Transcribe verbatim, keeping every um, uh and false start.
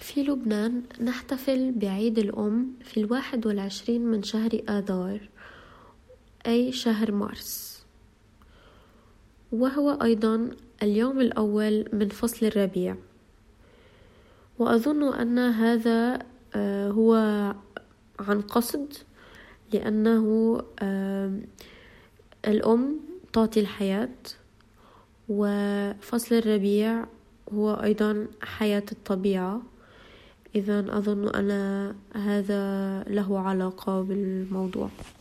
في لبنان نحتفل بعيد الأم في الواحد والعشرين من شهر آذار، أي شهر مارس، وهو أيضا اليوم الأول من فصل الربيع. وأظن أن هذا هو عن قصد، لأنه الأم تعطي الحياة، وفصل الربيع هو أيضا حياة الطبيعة. إذن أظن أن هذا له علاقة بالموضوع.